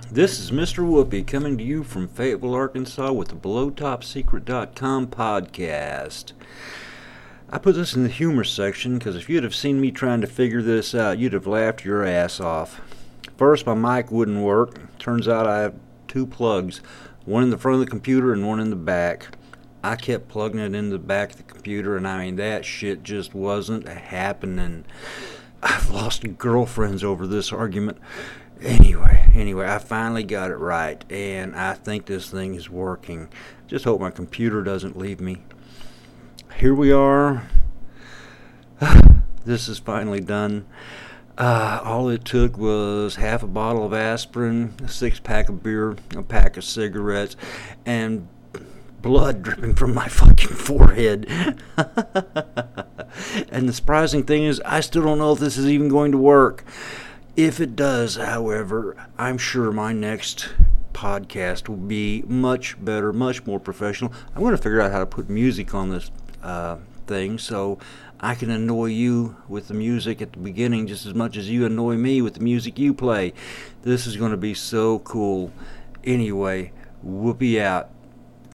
This is Mr. Whoopi coming to you from Fayetteville, Arkansas with the BelowTopSecret.com podcast. I put this in the humor section because if you'd have seen me trying to figure this out, you'd have laughed your ass off. First, my mic wouldn't work. Turns out I have two plugs, one in the front of the computer and one in the back. I kept plugging it in the back of the computer, and that shit just wasn't happening. I've lost girlfriends over this argument. Anyway, I finally got it right, and I think this thing is working. Just hope my computer doesn't leave me. Here we are. This is finally done. All it took was half a bottle of aspirin, a 6-pack of beer, a pack of cigarettes, and blood dripping from my fucking forehead. And the surprising thing is, I still don't know if this is even going to work. If it does, however, I'm sure my next podcast will be much better, much more professional. I'm going to figure out how to put music on this thing so I can annoy you with the music at the beginning just as much as you annoy me with the music you play. This is going to be so cool. Anyway, Whoopi out.